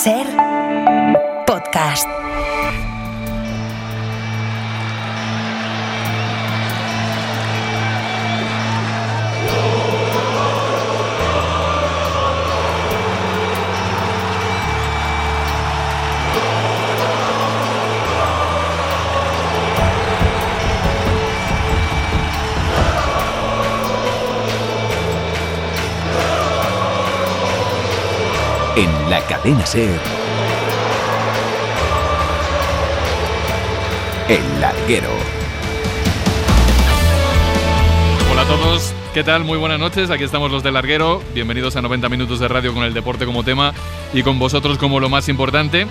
SER Podcast. En la cadena SER, El Larguero. Hola a todos, ¿qué tal? Muy buenas noches, aquí estamos los del Larguero. Bienvenidos a 90 minutos de radio con el deporte como tema y con vosotros como lo más importante.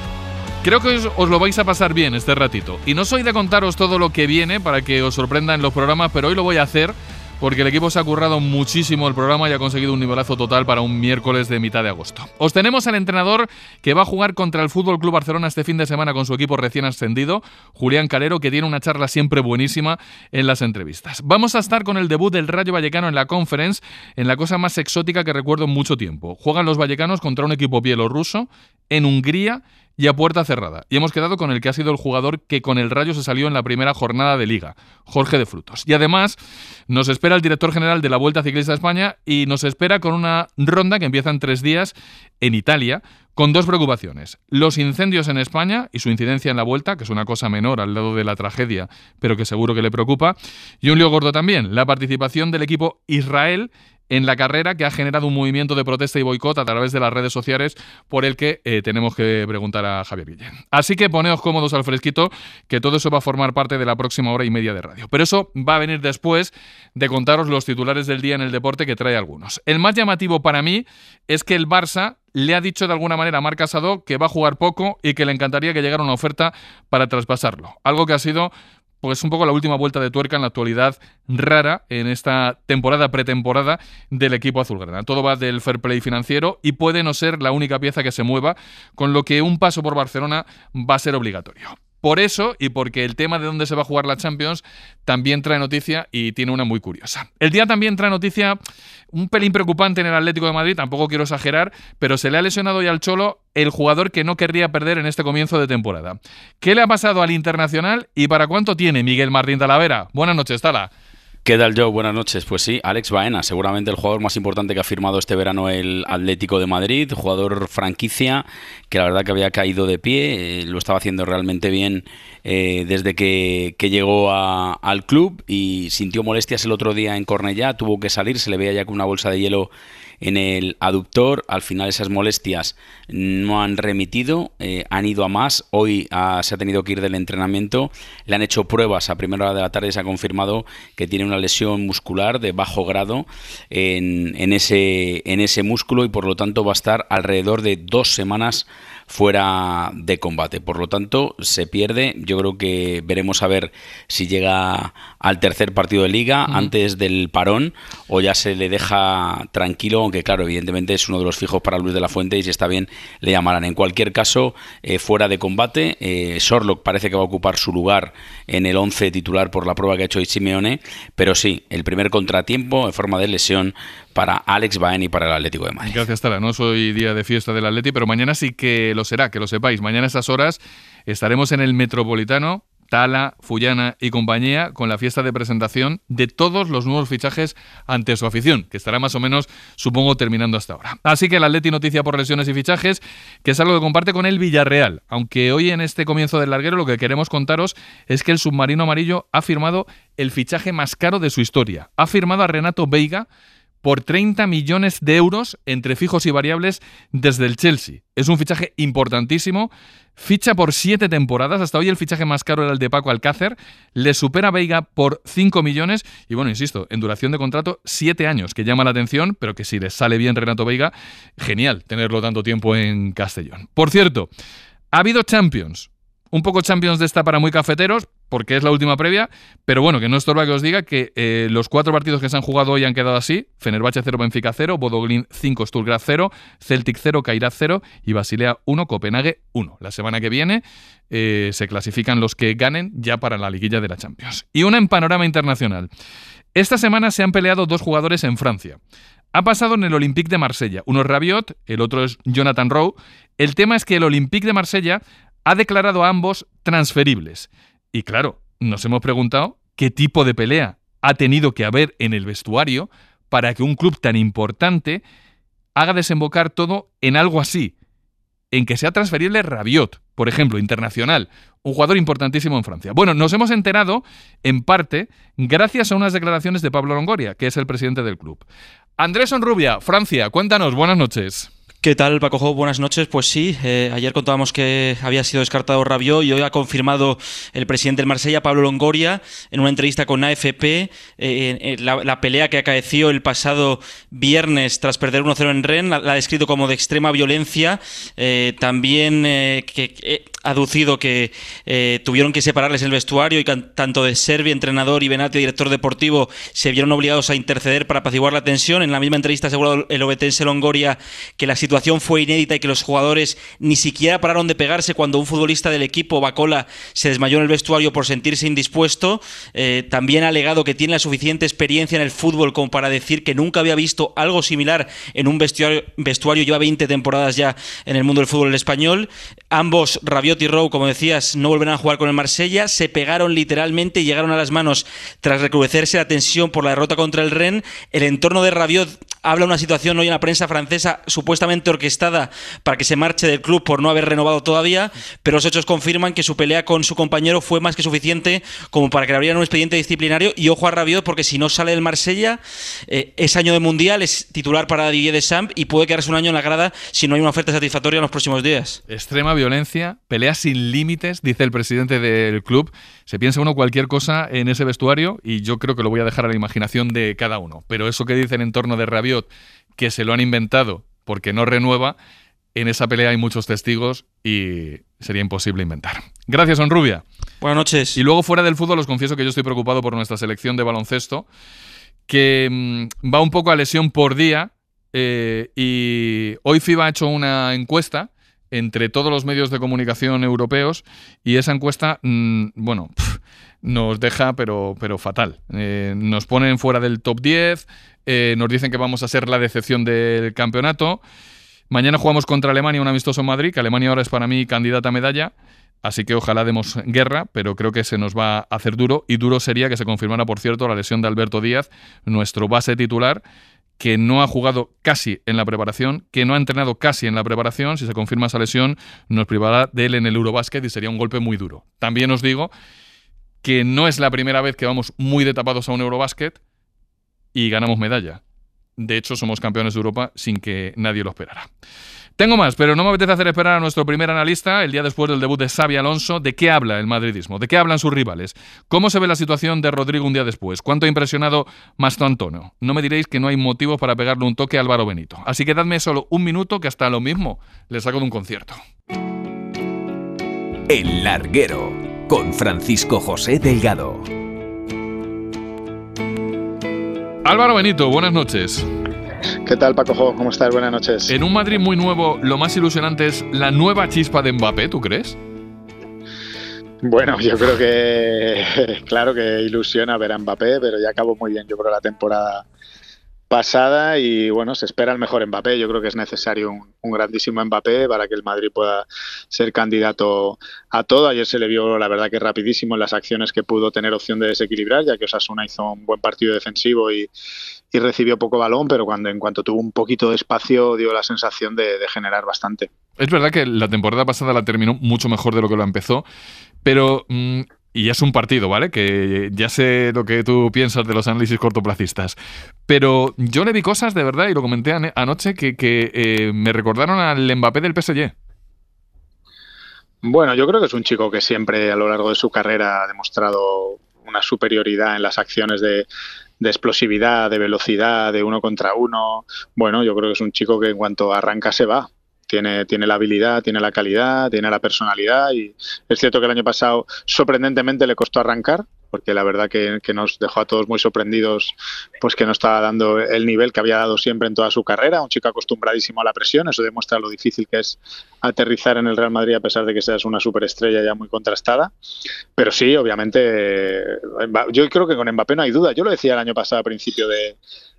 Creo que os lo vais a pasar bien este ratito. Y no soy de contaros todo lo que viene para que os sorprendan los programas, pero hoy lo voy a hacer porque el equipo se ha currado muchísimo el programa y ha conseguido un nivelazo total para un miércoles de mitad de agosto. Os tenemos al entrenador que va a jugar contra el Fútbol Club Barcelona este fin de semana con su equipo recién ascendido, Julián Calero, que tiene una charla siempre buenísima en las entrevistas. Vamos a estar con el debut del Rayo Vallecano en la Conference, en la cosa más exótica que recuerdo en mucho tiempo. Juegan los vallecanos contra un equipo bielorruso en Hungría y a puerta cerrada. Y hemos quedado con el que ha sido el jugador que con el Rayo se salió en la primera jornada de Liga, Jorge de Frutos. Y además nos espera el director general de la Vuelta Ciclista a España y nos espera con una ronda que empieza en 3 días en Italia, con 2 preocupaciones. Los incendios en España y su incidencia en la Vuelta, que es una cosa menor al lado de la tragedia, pero que seguro que le preocupa. Y un lío gordo también, la participación del equipo Israel en la carrera, que ha generado un movimiento de protesta y boicot a través de las redes sociales por el que tenemos que preguntar a Javier Guillén. Así que poneos cómodos al fresquito, que todo eso va a formar parte de la próxima hora y media de radio. Pero eso va a venir después de contaros los titulares del día en el deporte, que trae algunos. El más llamativo para mí es que el Barça le ha dicho de alguna manera a Marc Casado que va a jugar poco y que le encantaría que llegara una oferta para traspasarlo. Algo que ha sido pues un poco la última vuelta de tuerca en la actualidad rara en esta pretemporada del equipo azulgrana. Todo va del fair play financiero y puede no ser la única pieza que se mueva, con lo que un paso por Barcelona va a ser obligatorio. Por eso, y porque el tema de dónde se va a jugar la Champions también trae noticia y tiene una muy curiosa. El día también trae noticia un pelín preocupante en el Atlético de Madrid, tampoco quiero exagerar, pero se le ha lesionado ya al Cholo el jugador que no querría perder en este comienzo de temporada. ¿Qué le ha pasado al Internacional y para cuánto tiene Miguel Martín Talavera? Buenas noches, Tala. ¿Qué tal, Joe? Buenas noches. Pues sí, Alex Baena, seguramente el jugador más importante que ha firmado este verano el Atlético de Madrid, jugador franquicia, que la verdad que había caído de pie, lo estaba haciendo realmente bien desde que llegó al club y sintió molestias el otro día en Cornellá, tuvo que salir, se le veía ya con una bolsa de hielo en el aductor. Al final esas molestias no han remitido, han ido a más. Hoy se ha tenido que ir del entrenamiento, le han hecho pruebas a primera hora de la tarde y se ha confirmado que tiene una lesión muscular de bajo grado en ese músculo y por lo tanto va a estar alrededor de 2 semanas fuera de combate. Por lo tanto, se pierde. Yo creo que veremos a ver si llega al tercer partido de Liga antes del parón o ya se le deja tranquilo, aunque claro, evidentemente es uno de los fijos para Luis de la Fuente y si está bien le llamarán. En cualquier caso, fuera de combate. Sorlock parece que va a ocupar su lugar en el 11 titular por la prueba que ha hecho Simeone, pero sí, el primer contratiempo en forma de lesión para Alex Baena y para el Atlético de Madrid. Gracias, Tala. No soy día de fiesta del Atleti, pero mañana sí que lo será, que lo sepáis. Mañana a esas horas estaremos en el Metropolitano, Tala, Fullana y compañía, con la fiesta de presentación de todos los nuevos fichajes ante su afición, que estará más o menos, supongo, terminando hasta ahora. Así que el Atleti noticia por lesiones y fichajes, que es algo que comparte con el Villarreal. Aunque hoy en este comienzo del Larguero lo que queremos contaros es que el submarino amarillo ha firmado el fichaje más caro de su historia. Ha firmado a Renato Veiga por 30 millones de euros entre fijos y variables desde el Chelsea. Es un fichaje importantísimo. Ficha por 7 temporadas. Hasta hoy el fichaje más caro era el de Paco Alcácer. Le supera Veiga por 5 millones. Y bueno, insisto, en duración de contrato 7 años, que llama la atención, pero que si le sale bien Renato Veiga, genial tenerlo tanto tiempo en Castellón. Por cierto, ha habido Champions. Un poco Champions de esta para muy cafeteros, porque es la última previa, pero bueno, que no estorba que os diga que los 4 partidos que se han jugado hoy han quedado así: Fenerbahce 0, Benfica 0, Bodo Glimt 5, Stuttgart 0, Celtic 0, Kairat 0 y Basilea 1, Copenhague 1. La semana que viene se clasifican los que ganen ya para la liguilla de la Champions. Y una en panorama internacional. Esta semana se han peleado 2 jugadores en Francia. Ha pasado en el Olympique de Marsella. Uno es Rabiot, el otro es Jonathan Rowe. El tema es que el Olympique de Marsella ha declarado a ambos transferibles. Y claro, nos hemos preguntado qué tipo de pelea ha tenido que haber en el vestuario para que un club tan importante haga desembocar todo en algo así, en que sea transferible Rabiot, por ejemplo, internacional, un jugador importantísimo en Francia. Bueno, nos hemos enterado, en parte, gracias a unas declaraciones de Pablo Longoria, que es el presidente del club. Andrés Onrubia, Francia, cuéntanos, buenas noches. ¿Qué tal, Paco Jo? Buenas noches. Pues sí, ayer contábamos que había sido descartado Rabiot y hoy ha confirmado el presidente del Marsella, Pablo Longoria, en una entrevista con AFP, la pelea que acaeció el pasado viernes tras perder 1-0 en Rennes, la ha descrito como de extrema violencia, también que ha aducido que tuvieron que separarles el vestuario y que tanto de Servi, entrenador, y Benati, director deportivo, se vieron obligados a interceder para apaciguar la tensión. En la misma entrevista ha asegurado el obetense Longoria que la situación fue inédita y que los jugadores ni siquiera pararon de pegarse cuando un futbolista del equipo, Bacola, se desmayó en el vestuario por sentirse indispuesto. También ha alegado que tiene la suficiente experiencia en el fútbol como para decir que nunca había visto algo similar en un vestuario. Lleva 20 temporadas ya en el mundo del fútbol español. Ambos, Rabiot y Rowe, como decías, no volverán a jugar con el Marsella. Se pegaron literalmente y llegaron a las manos tras recrudecerse la tensión por la derrota contra el Rennes. El entorno de Rabiot habla de una situación hoy en la prensa francesa supuestamente orquestada para que se marche del club por no haber renovado todavía, pero los hechos confirman que su pelea con su compañero fue más que suficiente como para que le abrieran un expediente disciplinario. Y ojo a Rabiot, porque si no sale del Marsella, es año de Mundial, es titular para Didier Deschamps y puede quedarse un año en la grada si no hay una oferta satisfactoria en los próximos días. Extrema violencia, pelea sin límites, dice el presidente del club. Se piensa uno cualquier cosa en ese vestuario y yo creo que lo voy a dejar a la imaginación de cada uno. Pero eso que dicen en torno de Rabiot, que se lo han inventado porque no renueva, en esa pelea hay muchos testigos y sería imposible inventar. Gracias, Onrubia. Buenas noches. Y luego, fuera del fútbol, os confieso que yo estoy preocupado por nuestra selección de baloncesto, que va un poco a lesión por día, y hoy FIBA ha hecho una encuesta entre todos los medios de comunicación europeos y esa encuesta, nos deja pero fatal. Nos ponen fuera del top 10, nos dicen que vamos a ser la decepción del campeonato. Mañana jugamos contra Alemania, un amistoso en Madrid, que Alemania ahora es para mí candidata a medalla, así que ojalá demos guerra, pero creo que se nos va a hacer duro, y duro sería que se confirmara, por cierto, la lesión de Alberto Díaz, nuestro base titular, que no ha jugado casi en la preparación, que no ha entrenado casi en la preparación. Si se confirma esa lesión, nos privará de él en el Eurobásquet y sería un golpe muy duro. También os digo que no es la primera vez que vamos muy de tapados a un Eurobásquet y ganamos medalla. De hecho, somos campeones de Europa sin que nadie lo esperara. Tengo más, pero no me apetece hacer esperar a nuestro primer analista el día después del debut de Xabi Alonso. ¿De qué habla el madridismo? ¿De qué hablan sus rivales? ¿Cómo se ve la situación de Rodrigo un día después? ¿Cuánto ha impresionado Mastro Antonio? No me diréis que no hay motivos para pegarle un toque a Álvaro Benito. Así que dadme solo un minuto, que hasta lo mismo le saco de un concierto. El Larguero, con Francisco José Delgado. Álvaro Benito, buenas noches. ¿Qué tal, Paco Jo? ¿Cómo estás? Buenas noches. En un Madrid muy nuevo, lo más ilusionante es la nueva chispa de Mbappé, ¿tú crees? Bueno, yo creo que claro que ilusiona ver a Mbappé, pero ya acabó muy bien, yo creo, la temporada pasada y bueno, se espera el mejor Mbappé. Yo creo que es necesario un grandísimo Mbappé para que el Madrid pueda ser candidato a todo. Ayer se le vio, la verdad, que rapidísimo en las acciones que pudo tener opción de desequilibrar, ya que Osasuna hizo un buen partido defensivo y recibió poco balón, pero en cuanto tuvo un poquito de espacio dio la sensación de generar bastante. Es verdad que la temporada pasada la terminó mucho mejor de lo que lo empezó, pero y es un partido, ¿vale? Que ya sé lo que tú piensas de los análisis cortoplacistas, pero yo le vi cosas de verdad, y lo comenté anoche, que me recordaron al Mbappé del PSG. Bueno, yo creo que es un chico que siempre a lo largo de su carrera ha demostrado una superioridad en las acciones de explosividad, de velocidad, de uno contra uno. Bueno, yo creo que es un chico que en cuanto arranca se va. Tiene la habilidad, tiene la calidad, tiene la personalidad, y es cierto que el año pasado sorprendentemente le costó arrancar, porque la verdad que nos dejó a todos muy sorprendidos, pues que no estaba dando el nivel que había dado siempre en toda su carrera. Un chico acostumbradísimo a la presión, eso demuestra lo difícil que es aterrizar en el Real Madrid a pesar de que seas una superestrella ya muy contrastada. Pero sí, obviamente, yo creo que con Mbappé no hay duda. Yo lo decía el año pasado a principio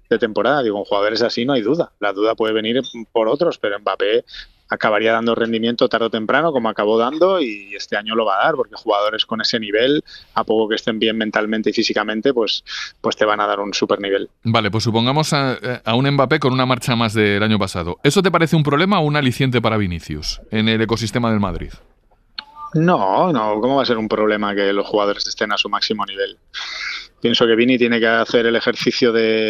de temporada. Digo, en jugadores así no hay duda. La duda puede venir por otros, pero Mbappé acabaría dando rendimiento tarde o temprano, como acabó dando, y este año lo va a dar, porque jugadores con ese nivel, a poco que estén bien mentalmente y físicamente, pues te van a dar un super nivel. Vale, pues supongamos a un Mbappé con una marcha más del año pasado. ¿Eso te parece un problema o un aliciente para Vinicius en el ecosistema del Madrid? No, ¿cómo va a ser un problema que los jugadores estén a su máximo nivel? Pienso que Vini tiene que hacer el ejercicio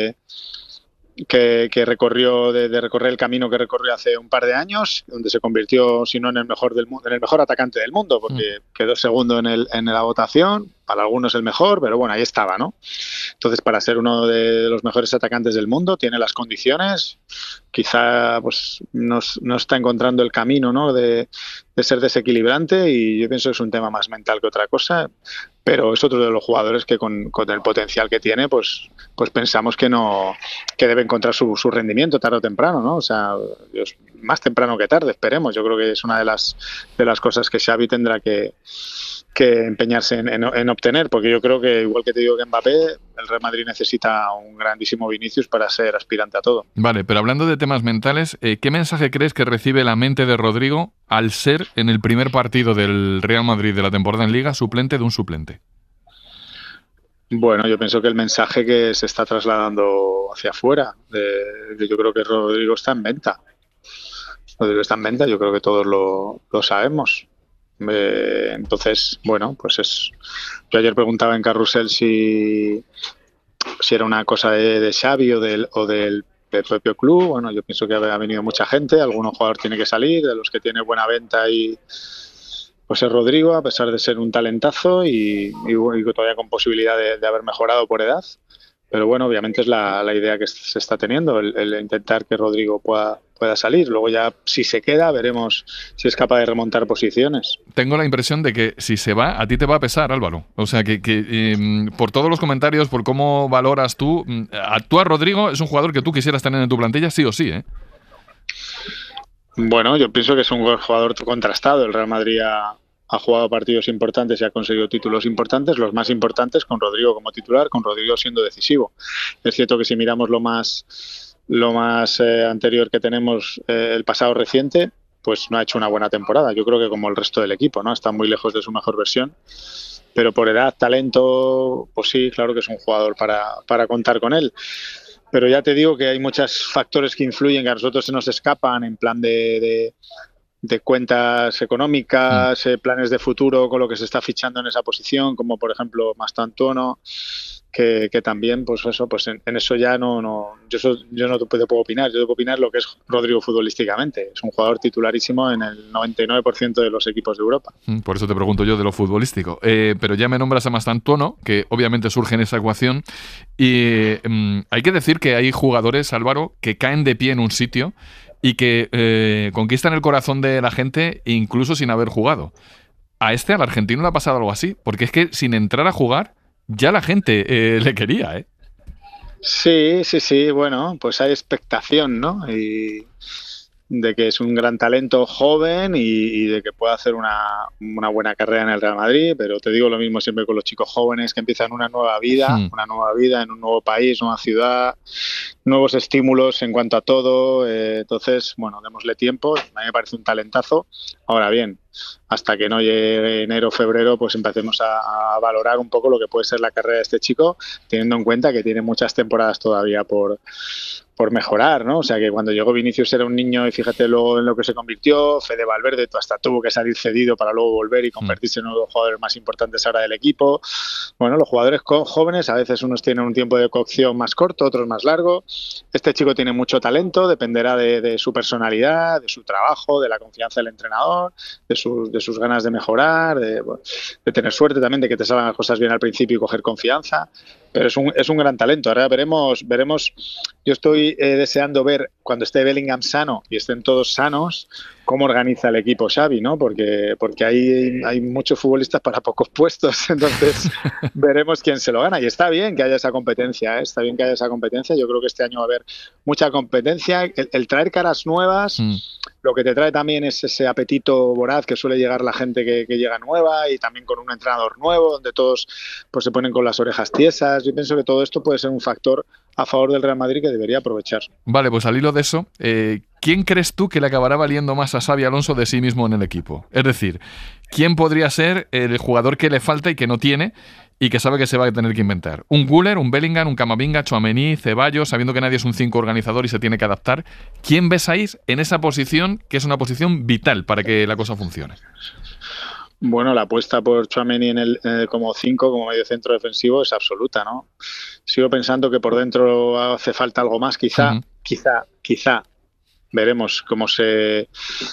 que recorrió, de recorrer el camino que recorrió hace un par de años, donde se convirtió, si no en el mejor del mundo, en el mejor atacante del mundo, porque quedó segundo en la votación. Para algunos el mejor, pero bueno, ahí estaba, ¿no? Entonces, para ser uno de los mejores atacantes del mundo, tiene las condiciones. Quizá pues no está encontrando el camino, ¿no?, de ser desequilibrante, y yo pienso que es un tema más mental que otra cosa, pero es otro de los jugadores que con el potencial que tiene, pues pensamos que debe encontrar su rendimiento tarde o temprano, ¿no? O sea, más temprano que tarde, esperemos. Yo creo que es una de las cosas que Xavi tendrá que empeñarse en obtener, porque yo creo que, igual que te digo que Mbappé, el Real Madrid necesita un grandísimo Vinicius para ser aspirante a todo. Vale, pero hablando de temas mentales, ¿qué mensaje crees que recibe la mente de Rodrigo al ser, en el primer partido del Real Madrid de la temporada en Liga, suplente de un suplente? Bueno, yo pienso que el mensaje que se está trasladando hacia afuera, yo creo que Rodrigo está en venta. Rodrigo está en venta, yo creo que todos lo sabemos. Entonces, bueno, pues yo ayer preguntaba en Carrusel si era una cosa de Xavi o del propio club. Bueno, yo pienso que ha venido mucha gente, algún jugador tiene que salir, de los que tiene buena venta, y pues es Rodrigo, a pesar de ser un talentazo y todavía con posibilidad de haber mejorado por edad. Pero bueno, obviamente es la idea que se está teniendo, el intentar que Rodrigo pueda salir. Luego ya, si se queda, veremos si es capaz de remontar posiciones. Tengo la impresión de que si se va, a ti te va a pesar, Álvaro. O sea, que por todos los comentarios, por cómo valoras tú, a Rodrigo es un jugador que tú quisieras tener en tu plantilla sí o sí, ¿eh? Bueno, yo pienso que es un jugador contrastado. El Real Madrid ha jugado partidos importantes y ha conseguido títulos importantes, los más importantes con Rodrigo como titular, con Rodrigo siendo decisivo. Es cierto que si miramos lo más anterior que tenemos, el pasado reciente, pues no ha hecho una buena temporada. Yo creo que como el resto del equipo, ¿no? Está muy lejos de su mejor versión. Pero por edad, talento, pues sí, claro que es un jugador para contar con él. Pero ya te digo que hay muchos factores que influyen, que a nosotros se nos escapan, en plan de cuentas económicas, planes de futuro con lo que se está fichando en esa posición, como por ejemplo Mastantuono, que también, pues eso, pues en eso ya yo no te puedo opinar. Yo te puedo opinar lo que es Rodrigo futbolísticamente. Es un jugador titularísimo en el 99% de los equipos de Europa. Por eso te pregunto yo de lo futbolístico. Pero ya me nombras a Mastantuono, que obviamente surge en esa ecuación, y hay que decir que hay jugadores, Álvaro, que caen de pie en un sitio y que conquistan el corazón de la gente incluso sin haber jugado. Al argentino le ha pasado algo así, porque es que sin entrar a jugar ya la gente le quería, ¿eh? Sí, bueno, pues hay expectación, ¿no? Y de que es un gran talento joven y de que pueda hacer una buena carrera en el Real Madrid, pero te digo lo mismo siempre con los chicos jóvenes que empiezan una nueva vida en un nuevo país, nueva ciudad, nuevos estímulos en cuanto a todo. Entonces, bueno, démosle tiempo. A mí me parece un talentazo. Ahora bien, hasta que no llegue enero o febrero, pues empecemos a valorar un poco lo que puede ser la carrera de este chico, teniendo en cuenta que tiene muchas temporadas todavía por mejorar, ¿no? O sea, que cuando llegó Vinicius era un niño y fíjate luego en lo que se convirtió. Fede Valverde hasta tuvo que salir cedido para luego volver y convertirse en uno de los jugadores más importantes ahora del equipo. Bueno, los jugadores jóvenes, a veces unos tienen un tiempo de cocción más corto, otros más largo. Este chico tiene mucho talento, dependerá de su personalidad, de su trabajo, de la confianza del entrenador, de sus ganas de mejorar, de tener suerte también, de que te salgan las cosas bien al principio y coger confianza. Pero es un gran talento. Ahora veremos. Yo estoy deseando ver, cuando esté Bellingham sano y estén todos sanos, cómo organiza el equipo Xavi, ¿no? Porque hay muchos futbolistas para pocos puestos. Entonces veremos quién se lo gana. Y está bien que haya esa competencia, ¿eh? Está bien que haya esa competencia. Yo creo que este año va a haber mucha competencia. El traer caras nuevas, lo que te trae también es ese apetito voraz que suele llegar la gente que llega nueva, y también con un entrenador nuevo, donde todos pues se ponen con las orejas tiesas. Yo pienso que todo esto puede ser un factor a favor del Real Madrid que debería aprovechar. Vale, pues al hilo de eso, ¿quién crees tú que le acabará valiendo más a Xabi Alonso de sí mismo en el equipo? Es decir, ¿quién podría ser el jugador que le falta y que no tiene y que sabe que se va a tener que inventar? ¿Un Güler, un Bellingham, un Camavinga, Tchouaméni, Ceballos, sabiendo que nadie es un 5 organizador y se tiene que adaptar? ¿Quién ves ahí en esa posición, que es una posición vital para que la cosa funcione? Bueno, la apuesta por Tchouaméni como 5, como medio centro defensivo es absoluta, ¿no? Sigo pensando que por dentro hace falta algo más, quizá. Veremos cómo se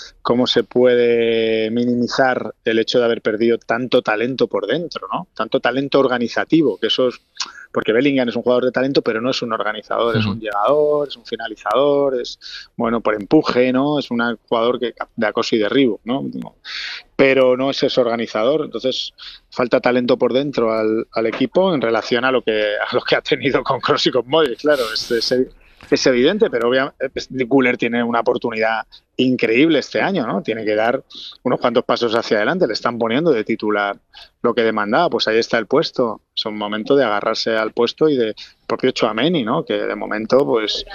puede minimizar el hecho de haber perdido tanto talento por dentro, ¿no? Tanto talento organizativo, que eso es... Porque Bellingham es un jugador de talento, pero no es un organizador, es un llegador, es un finalizador, es, bueno, por empuje, ¿no? Es un jugador que de acoso y derribo, ¿no? Pero no es ese organizador. Entonces, falta talento por dentro al equipo en relación a lo que ha tenido con Kroos y con Modric, claro. Es evidente, pero obviamente Güler tiene una oportunidad increíble este año, ¿no? Tiene que dar unos cuantos pasos hacia adelante. Le están poniendo de titular lo que demandaba. Pues ahí está el puesto. Es un momento de agarrarse al puesto y de propio Tchouaméni, ¿no? Que de momento, pues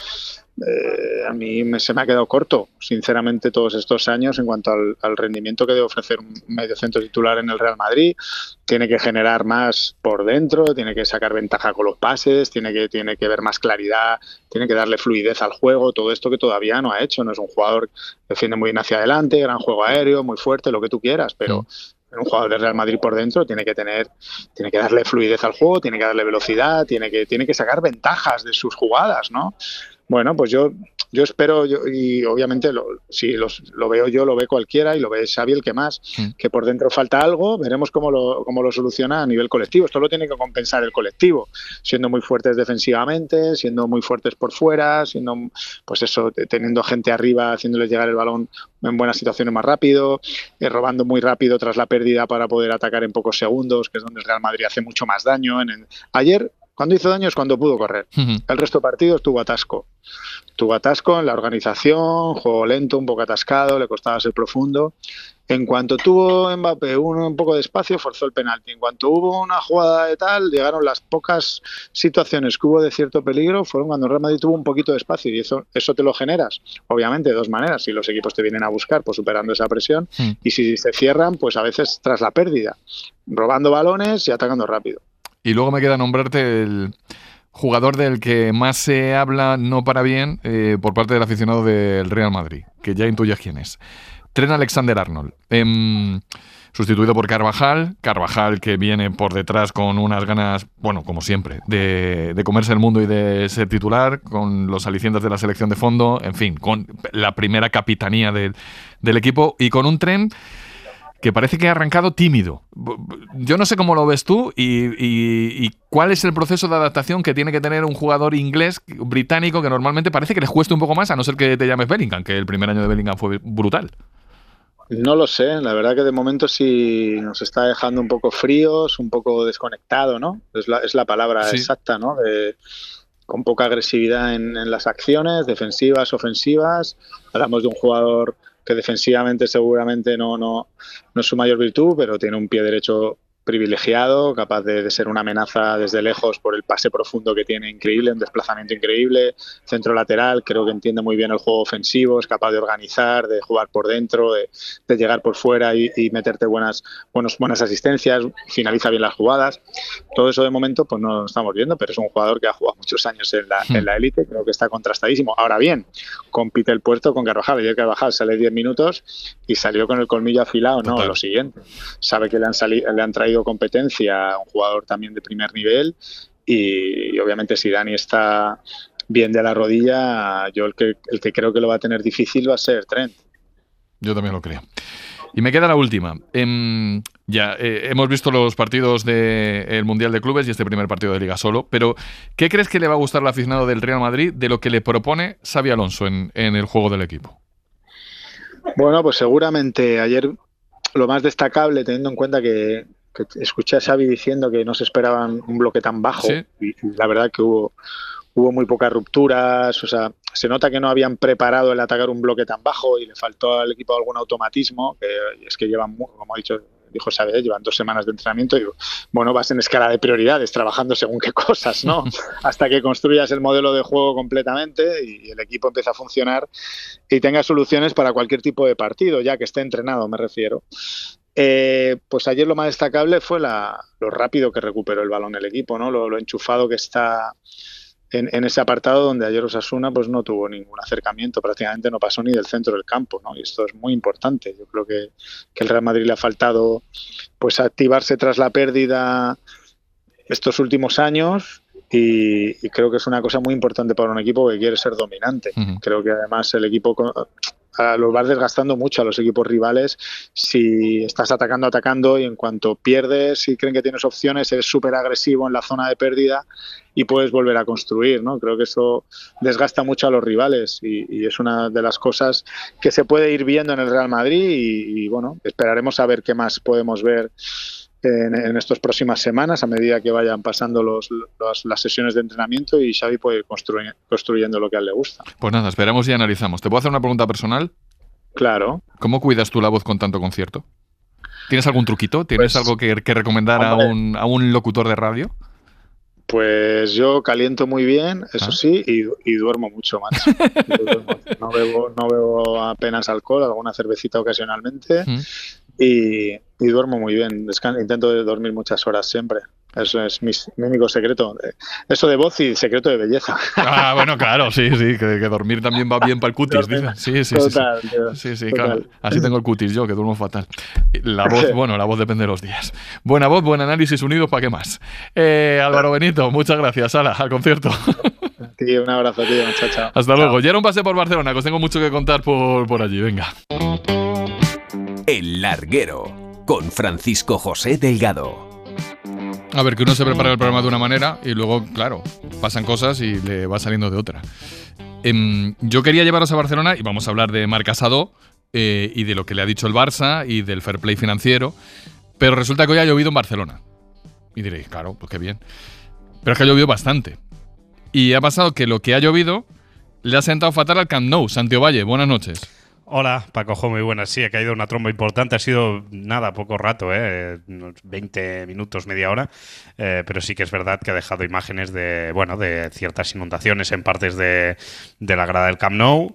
a mí se me ha quedado corto, sinceramente, todos estos años en cuanto al rendimiento que debe ofrecer un mediocentro titular en el Real Madrid. Tiene que generar más por dentro, tiene que sacar ventaja con los pases, tiene que ver más claridad, tiene que darle fluidez al juego, todo esto que todavía no ha hecho. No es un jugador que defiende muy bien hacia adelante, gran juego aéreo, muy fuerte, lo que tú quieras, pero un jugador del Real Madrid por dentro tiene que darle fluidez al juego, tiene que darle velocidad, tiene que sacar ventajas de sus jugadas, ¿no? Bueno, pues yo espero, y obviamente si lo veo yo, lo ve cualquiera y lo ve Xavi el que más, que por dentro falta algo, veremos cómo lo soluciona a nivel colectivo. Esto lo tiene que compensar el colectivo, siendo muy fuertes defensivamente, siendo muy fuertes por fuera, siendo, pues eso, teniendo gente arriba, haciéndoles llegar el balón en buenas situaciones más rápido, robando muy rápido tras la pérdida para poder atacar en pocos segundos, que es donde el Real Madrid hace mucho más daño. Ayer, cuando hizo daño es cuando pudo correr. El resto de partidos tuvo atasco. Tuvo atasco en la organización, juego lento, un poco atascado, le costaba ser profundo. En cuanto tuvo Mbappé un poco de espacio, forzó el penalti. En cuanto hubo una jugada de tal, llegaron las pocas situaciones que hubo de cierto peligro, fueron cuando el Real Madrid tuvo un poquito de espacio. Y eso te lo generas, obviamente, de dos maneras. Si los equipos te vienen a buscar, pues superando esa presión. Y si se cierran, pues a veces tras la pérdida, robando balones y atacando rápido. Y luego me queda nombrarte el jugador del que más se habla, no para bien, por parte del aficionado del Real Madrid, que ya intuyes quién es. Trent Alexander-Arnold, sustituido por Carvajal que viene por detrás con unas ganas, bueno, como siempre, de comerse el mundo y de ser titular, con los alicientes de la selección de fondo, en fin, con la primera capitanía del equipo, y con un Trent que parece que ha arrancado tímido. Yo no sé cómo lo ves tú y cuál es el proceso de adaptación que tiene que tener un jugador inglés, británico, que normalmente parece que les cueste un poco más, a no ser que te llames Bellingham, que el primer año de Bellingham fue brutal. No lo sé, la verdad que de momento sí nos está dejando un poco fríos, un poco desconectado, ¿no? Es la palabra exacta, ¿no? Con poca agresividad en las acciones, defensivas, ofensivas. Hablamos de un jugador que defensivamente seguramente no es su mayor virtud, pero tiene un pie derecho privilegiado, capaz de ser una amenaza desde lejos por el pase profundo que tiene, increíble, un desplazamiento increíble, centro lateral, creo que entiende muy bien el juego ofensivo, es capaz de organizar, de jugar por dentro, de llegar por fuera y meterte buenas asistencias, finaliza bien las jugadas. Todo eso de momento pues no lo estamos viendo, pero es un jugador que ha jugado muchos años en la élite, creo que está contrastadísimo. Ahora bien, compite el puesto con Carvajal. Ayer Carvajal sale 10 minutos y salió con el colmillo afilado, no, lo siguiente. Sabe que le han traído competencia a un jugador también de primer nivel y obviamente si Dani está bien de la rodilla, yo el que creo que lo va a tener difícil va a ser Trent. Yo también lo creo. Y me queda la última. Hemos visto los partidos del Mundial de Clubes y este primer partido de Liga solo, pero ¿qué crees que le va a gustar al aficionado del Real Madrid de lo que le propone Xabi Alonso en el juego del equipo? Bueno, pues seguramente ayer lo más destacable, teniendo en cuenta que escuché a Xavi diciendo que no se esperaban un bloque tan bajo, ¿sí? Y la verdad que hubo muy pocas rupturas, o sea, se nota que no habían preparado el atacar un bloque tan bajo y le faltó al equipo algún automatismo, que es que llevan, como ha dicho, dijo Xavi, llevan 2 semanas de entrenamiento, y digo, bueno, vas en escala de prioridades, trabajando según qué cosas, ¿no? Hasta que construyas el modelo de juego completamente y el equipo empieza a funcionar y tenga soluciones para cualquier tipo de partido, ya que esté entrenado, me refiero. Pues ayer lo más destacable fue lo rápido que recuperó el balón el equipo, ¿no? Lo enchufado que está en ese apartado, donde ayer Osasuna pues no tuvo ningún acercamiento, prácticamente no pasó ni del centro del campo, ¿no? Y esto es muy importante. Yo creo que el Real Madrid le ha faltado pues activarse tras la pérdida estos últimos años, y creo que es una cosa muy importante para un equipo que quiere ser dominante. Creo que además el equipo los vas desgastando mucho a los equipos rivales si estás atacando, y en cuanto pierdes y creen que tienes opciones, eres súper agresivo en la zona de pérdida y puedes volver a construir, ¿no? Creo que eso desgasta mucho a los rivales y es una de las cosas que se puede ir viendo en el Real Madrid y bueno, esperaremos a ver qué más podemos ver en estas próximas semanas a medida que vayan pasando las sesiones de entrenamiento y Xavi puede ir construyendo lo que a él le gusta. Pues nada, esperamos y analizamos. ¿Te puedo hacer una pregunta personal? Claro. ¿Cómo cuidas tú la voz con tanto concierto? ¿Tienes algún truquito? ¿Tienes algo que recomendar a un locutor de radio? Pues yo caliento muy bien, eso sí, y duermo mucho, macho. No bebo apenas alcohol, alguna cervecita ocasionalmente. Y duermo muy bien. Intento dormir muchas horas siempre. Eso es mi único secreto. Eso de voz y secreto de belleza. Ah, bueno, claro, sí, que dormir también va bien para el cutis, dicen. Sí. Total, claro. Así tengo el cutis yo, que duermo fatal. La voz depende de los días. Buena voz, buen análisis, unidos, ¿para qué más? Álvaro Benito, muchas gracias. Hala, al concierto. Sí, un abrazo, tío. Chao. Hasta luego. Ya era un pase por Barcelona, que os tengo mucho que contar por allí. Venga. El Larguero, con Francisco José Delgado. A ver, que uno se prepara el programa de una manera y luego, claro, pasan cosas y le va saliendo de otra. Yo quería llevaros a Barcelona y vamos a hablar de Marc Assadó y de lo que le ha dicho el Barça y del fair play financiero, pero resulta que hoy ha llovido en Barcelona. Y diréis, claro, pues qué bien. Pero es que ha llovido bastante. Y ha pasado que lo que ha llovido le ha sentado fatal al Camp Nou. Santiago Valle, buenas noches. Hola, Paco, muy buenas. Sí, ha caído una tromba importante. Ha sido, poco rato, unos 20 minutos, media hora. Pero sí que es verdad que ha dejado imágenes de ciertas inundaciones en partes de la grada del Camp Nou.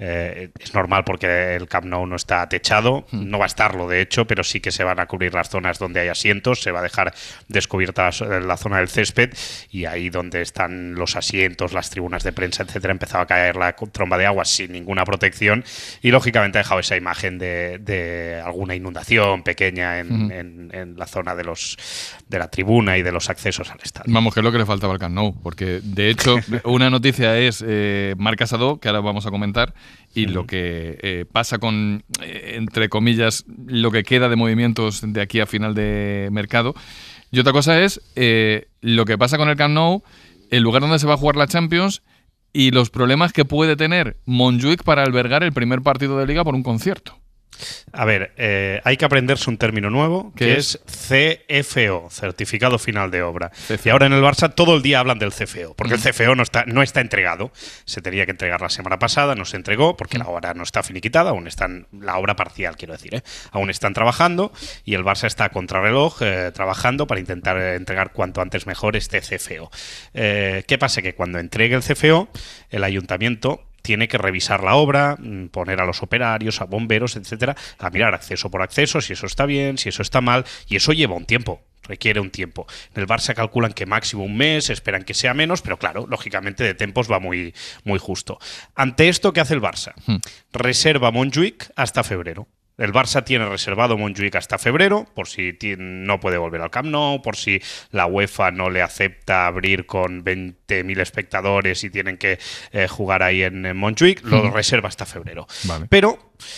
Es normal porque el Camp Nou no está techado, no va a estarlo de hecho, pero sí que se van a cubrir las zonas donde hay asientos, se va a dejar descubierta la zona del césped y ahí donde están los asientos, las tribunas de prensa, etcétera, empezaba a caer la tromba de agua sin ninguna protección y lógicamente ha dejado esa imagen de alguna inundación pequeña en la zona de la tribuna y de los accesos al estadio. Vamos, que es lo que le faltaba al Camp Nou, porque de hecho una noticia es Marc Assadó, que ahora vamos a comentar, y lo que pasa con, entre comillas, lo que queda de movimientos de aquí a final de mercado. Y otra cosa es lo que pasa con el Camp Nou, el lugar donde se va a jugar la Champions y los problemas que puede tener Montjuic para albergar el primer partido de Liga por un concierto. A ver, hay que aprenderse un término nuevo que es CFO, Certificado Final de Obra. CFO. Y ahora en el Barça todo el día hablan del CFO, porque el CFO no está entregado. Se tenía que entregar la semana pasada, no se entregó porque la obra no está finiquitada, aún están, la obra parcial quiero decir, aún están trabajando y el Barça está a contrarreloj trabajando para intentar entregar cuanto antes mejor este CFO. ¿Qué pasa? Que cuando entregue el CFO, el ayuntamiento tiene que revisar la obra, poner a los operarios, a bomberos, etcétera, a mirar acceso por acceso, si eso está bien, si eso está mal, y eso lleva un tiempo. Requiere un tiempo. En el Barça calculan que máximo un mes, esperan que sea menos, pero claro, lógicamente de tiempos va muy, muy justo. Ante esto, ¿qué hace el Barça? Reserva Montjuic hasta febrero. El Barça tiene reservado Montjuic hasta febrero, por si no puede volver al Camp Nou, por si la UEFA no le acepta abrir con 20.000 espectadores y tienen que jugar ahí en Montjuic, lo reserva hasta febrero. Vale. Pero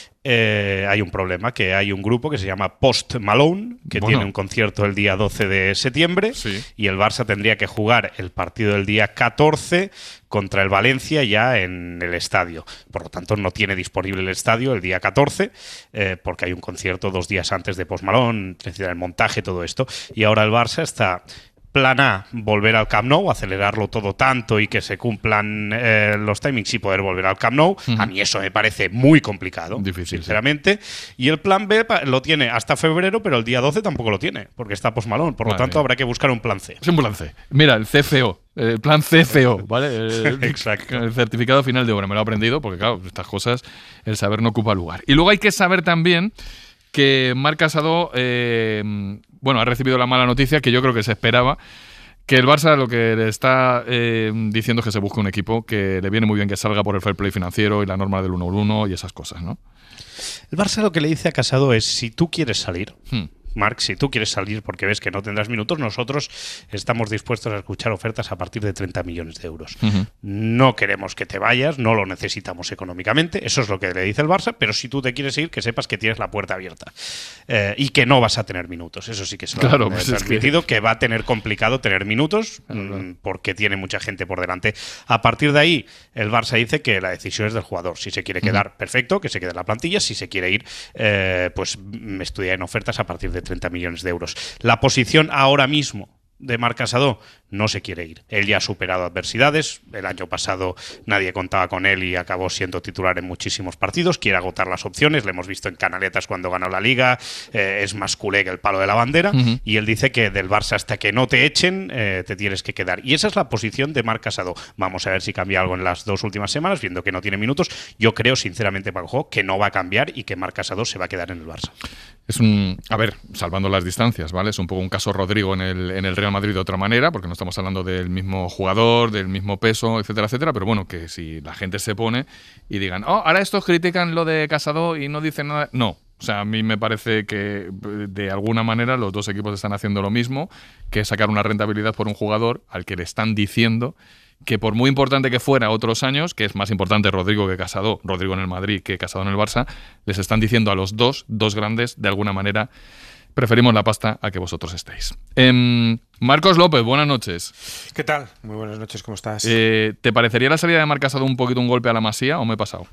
hay un problema, que hay un grupo que se llama Post Malone, que tiene un concierto el día 12 de septiembre y el Barça tendría que jugar el partido del día 14 contra el Valencia ya en el estadio. Por lo tanto, no tiene disponible el estadio el día 14 porque hay un concierto 2 días antes de Post Malone, necesita el montaje, todo esto. Y ahora el Barça está Plan A, volver al Camp Nou, acelerarlo todo tanto y que se cumplan los timings y poder volver al Camp Nou. A mí eso me parece muy complicado, difícil, sinceramente. Sí. Y el plan B lo tiene hasta febrero, pero el día 12 tampoco lo tiene, porque está post-Malone. Por lo tanto, habrá que buscar un plan C. Es un plan C. Mira, el CFO. El plan CFO, ¿vale? Exacto. El certificado final de obra. Me lo he aprendido porque, claro, estas cosas, el saber no ocupa lugar. Y luego hay que saber también que Marc Casado, ha recibido la mala noticia que yo creo que se esperaba, que el Barça lo que le está diciendo es que se busque un equipo que le viene muy bien que salga por el fair play financiero y la norma del 1-1 y esas cosas, ¿no? El Barça lo que le dice a Casado es, si tú quieres salir... Marc, si tú quieres salir porque ves que no tendrás minutos, nosotros estamos dispuestos a escuchar ofertas a partir de 30 millones de euros. No queremos que te vayas, no lo necesitamos económicamente, eso es lo que le dice el Barça, pero si tú te quieres ir, que sepas que tienes la puerta abierta y que no vas a tener minutos. Eso sí que se lo ha transmitido, que va a tener complicado tener minutos porque tiene mucha gente por delante. A partir de ahí, el Barça dice que la decisión es del jugador. Si se quiere quedar, perfecto, que se quede en la plantilla. Si se quiere ir, pues estudia en ofertas a partir de 30 millones de euros. La posición ahora mismo de Marc Casado, no se quiere ir. Él ya ha superado adversidades. El año pasado nadie contaba con él y acabó siendo titular en muchísimos partidos. Quiere agotar las opciones. Le hemos visto en Canaletas cuando ganó la Liga. Es más culé que el palo de la bandera. Y él dice que del Barça hasta que no te echen, te tienes que quedar. Y esa es la posición de Marc Casado. Vamos a ver si cambia algo en las 2 últimas semanas, viendo que no tiene minutos. Yo creo, sinceramente, Paco, que no va a cambiar y que Marc Casado se va a quedar en el Barça. Es salvando las distancias, ¿vale? Es un poco un caso Rodrigo en el Real Madrid de otra manera, porque no estamos hablando del mismo jugador, del mismo peso, etcétera, etcétera, pero bueno, que si la gente se pone y digan, ahora estos critican lo de Casado y no dicen nada. No. O sea, a mí me parece que de alguna manera los dos equipos están haciendo lo mismo, que es sacar una rentabilidad por un jugador al que le están diciendo que por muy importante que fuera otros años, que es más importante Rodrigo que Casado, Rodrigo en el Madrid que Casado en el Barça, les están diciendo a los dos grandes, de alguna manera, preferimos la pasta a que vosotros estéis. Marcos López, buenas noches. ¿Qué tal? Muy buenas noches, ¿cómo estás? ¿Te parecería la salida de Marc Casado un poquito un golpe a la Masía o me he pasado?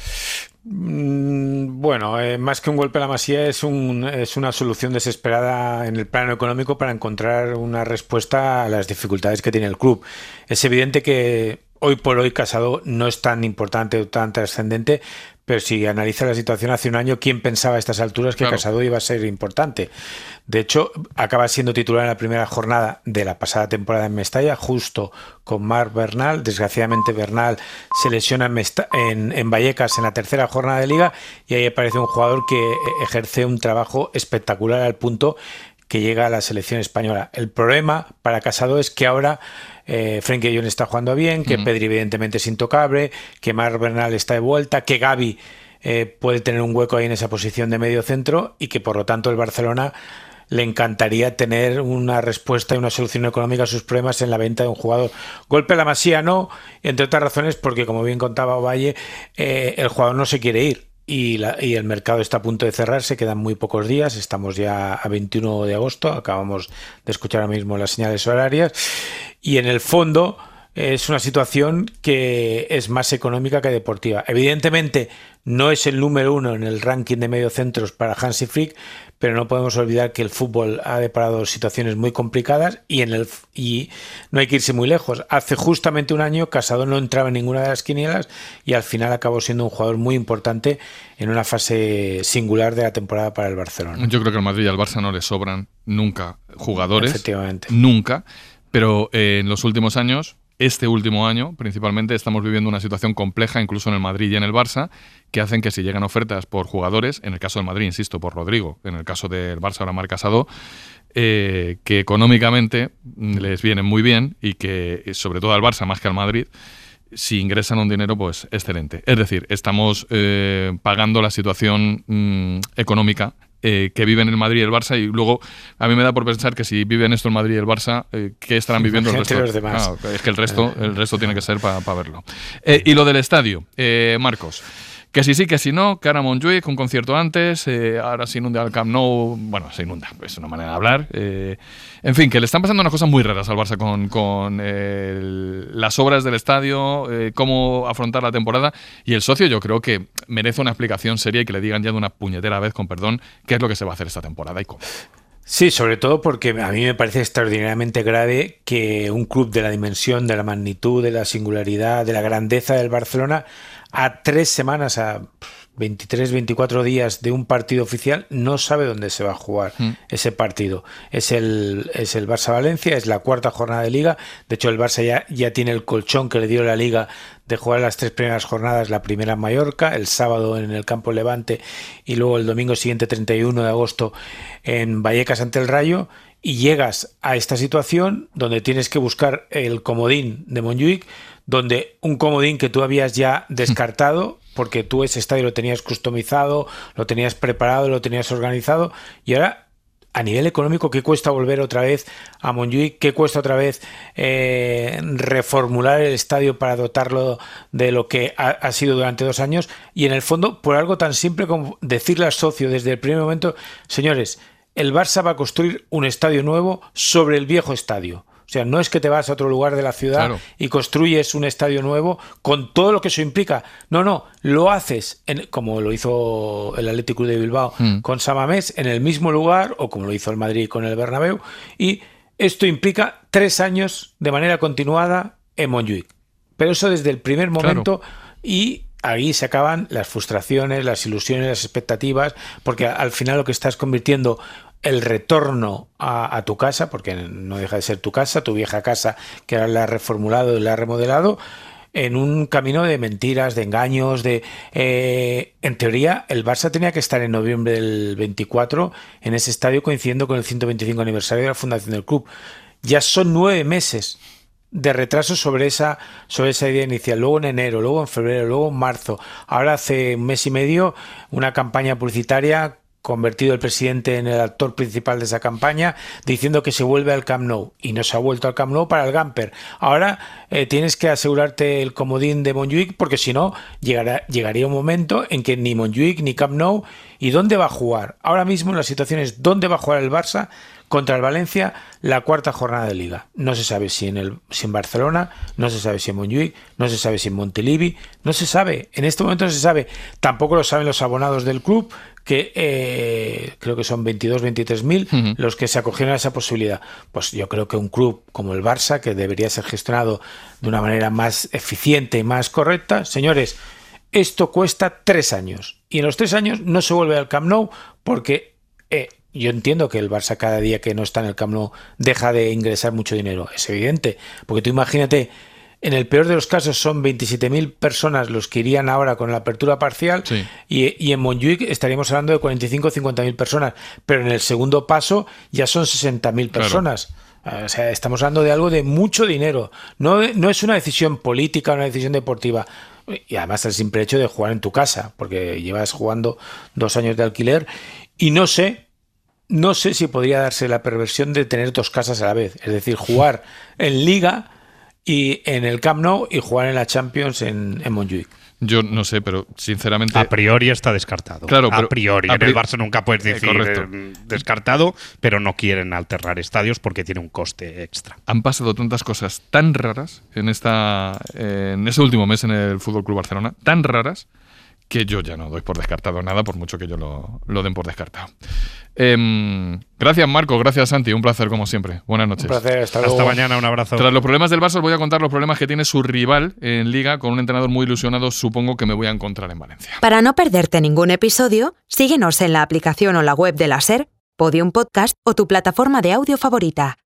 Bueno, más que un golpe a la Masía es una solución desesperada en el plano económico para encontrar una respuesta a las dificultades que tiene el club. Es evidente que hoy por hoy Casado no es tan importante o tan trascendente, pero si analiza la situación hace un año, ¿quién pensaba a estas alturas que Casado iba a ser importante? De hecho, acaba siendo titular en la primera jornada de la pasada temporada en Mestalla, justo con Marc Bernal. Desgraciadamente Bernal se lesiona en Vallecas en la tercera jornada de Liga y ahí aparece un jugador que ejerce un trabajo espectacular al punto que llega a la selección española. El problema para Casado es que ahora Frenkie de Jong está jugando bien, que Pedri evidentemente es intocable, que Marc Bernal está de vuelta, que Gavi puede tener un hueco ahí en esa posición de medio centro y que por lo tanto el Barcelona le encantaría tener una respuesta y una solución económica a sus problemas en la venta de un jugador. Golpe a la Masía no, entre otras razones porque, como bien contaba Ovalle, el jugador no se quiere ir. Y el mercado está a punto de cerrarse, quedan muy pocos días, estamos ya a 21 de agosto, acabamos de escuchar ahora mismo las señales horarias y en el fondo es una situación que es más económica que deportiva. Evidentemente no es el número 1 en el ranking de mediocentros para Hansi Flick, pero no podemos olvidar que el fútbol ha deparado situaciones muy complicadas y no hay que irse muy lejos. Hace justamente un año Casado no entraba en ninguna de las quinielas y al final acabó siendo un jugador muy importante en una fase singular de la temporada para el Barcelona. Yo creo que al Madrid y al Barça no les sobran nunca jugadores. Efectivamente. Nunca. Pero en los últimos años, este último año principalmente, estamos viviendo una situación compleja, incluso en el Madrid y en el Barça, que hacen que si llegan ofertas por jugadores, en el caso del Madrid, insisto, por Rodrigo, en el caso del Barça ahora Marc Casado, que económicamente les vienen muy bien y que, sobre todo al Barça más que al Madrid, si ingresan un dinero, pues excelente. Es decir, estamos pagando la situación económica que viven el Madrid y el Barça, y luego a mí me da por pensar que si viven esto el Madrid y el Barça, ¿qué estarán viviendo el resto? Los demás. Es que el resto tiene que ser para verlo. Y lo del estadio, Marcos, que sí, que si no, que ahora Montjuic, un concierto antes, ahora se inunda el Camp Nou, bueno, se inunda, es una manera de hablar. En fin, que le están pasando unas cosas muy raras al Barça con las obras del estadio, cómo afrontar la temporada, y el socio yo creo que merece una explicación seria y que le digan ya de una puñetera vez, con perdón, qué es lo que se va a hacer esta temporada y cómo. Sí, sobre todo porque a mí me parece extraordinariamente grave que un club de la dimensión, de la magnitud, de la singularidad, de la grandeza del Barcelona, a 3 semanas, a 23, 24 días de un partido oficial, no sabe dónde se va a jugar ese partido. Es el Barça-Valencia, es la 4ª jornada de Liga. De hecho, el Barça ya tiene el colchón que le dio la Liga de jugar las 3 primeras jornadas, la primera en Mallorca, el sábado en el campo Levante y luego el domingo siguiente, 31 de agosto, en Vallecas ante el Rayo. Y llegas a esta situación donde tienes que buscar el comodín de Montjuïc, donde un comodín que tú habías ya descartado, porque tú ese estadio lo tenías customizado, lo tenías preparado, lo tenías organizado, y ahora, a nivel económico, ¿qué cuesta volver otra vez a Montjuïc? ¿Qué cuesta otra vez reformular el estadio para dotarlo de lo que ha sido durante 2 años? Y en el fondo, por algo tan simple como decirle al socio desde el primer momento, señores, el Barça va a construir un estadio nuevo sobre el viejo estadio. O sea, no es que te vas a otro lugar de la ciudad y construyes un estadio nuevo con todo lo que eso implica. No, lo haces, como lo hizo el Athletic Club de Bilbao con San Mamés, en el mismo lugar, o como lo hizo el Madrid con el Bernabéu, y esto implica 3 años de manera continuada en Montjuïc. Pero eso desde el primer momento, y ahí se acaban las frustraciones, las ilusiones, las expectativas, porque al final lo que estás convirtiendo el retorno a tu casa, porque no deja de ser tu casa, tu vieja casa, que ahora la has reformulado y la has remodelado, en un camino de mentiras, de engaños, en teoría, el Barça tenía que estar en noviembre del 24 en ese estadio coincidiendo con el 125 aniversario de la fundación del club. Ya son 9 meses de retraso sobre esa idea inicial, luego en enero, luego en febrero, luego en marzo, ahora hace 1 mes y medio una campaña publicitaria, convertido el presidente en el actor principal de esa campaña, diciendo que se vuelve al Camp Nou, y no se ha vuelto al Camp Nou para el Gamper. Ahora tienes que asegurarte el comodín de Montjuïc, porque si no, llegaría un momento en que ni Montjuïc ni Camp Nou, ¿y dónde va a jugar? Ahora mismo la situación es dónde va a jugar el Barça contra el Valencia la 4ª jornada de Liga. No se sabe si en Barcelona, no se sabe si en Montjuïc, no se sabe si en Montilivi, no se sabe. En este momento no se sabe. Tampoco lo saben los abonados del club, que creo que son 22, 23.000 los que se acogieron a esa posibilidad. Pues yo creo que un club como el Barça, que debería ser gestionado de una manera más eficiente y más correcta, señores, esto cuesta 3 años. Y en los 3 años no se vuelve al Camp Nou porque yo entiendo que el Barça cada día que no está en el Camp Nou deja de ingresar mucho dinero. Es evidente, porque tú imagínate, en el peor de los casos son 27.000 personas los que irían ahora con la apertura parcial, y en Montjuïc estaríamos hablando de 45 o 50.000 personas, pero en el segundo paso ya son 60.000 personas. O sea, estamos hablando de algo de mucho dinero. No es una decisión política, una decisión deportiva. Y además el simple hecho de jugar en tu casa, porque llevas jugando 2 años de alquiler, y no sé si podría darse la perversión de tener 2 casas a la vez. Es decir, jugar en Liga y en el Camp Nou y jugar en la Champions en Montjuïc. Yo no sé, pero sinceramente... A priori está descartado. Claro, pero a priori. En el Barça nunca puedes decir descartado, pero no quieren alternar estadios porque tiene un coste extra. Han pasado tantas cosas tan raras en ese último mes en el FC Barcelona, tan raras, que yo ya no doy por descartado nada, por mucho que yo lo den por descartado. Gracias, Marco. Gracias, Santi. Un placer, como siempre. Buenas noches. Un placer. Hasta mañana. Un abrazo. Tras los problemas del Barça, os voy a contar los problemas que tiene su rival en Liga, con un entrenador muy ilusionado, supongo que me voy a encontrar en Valencia. Para no perderte ningún episodio, síguenos en la aplicación o la web de la SER, Podium Podcast o tu plataforma de audio favorita.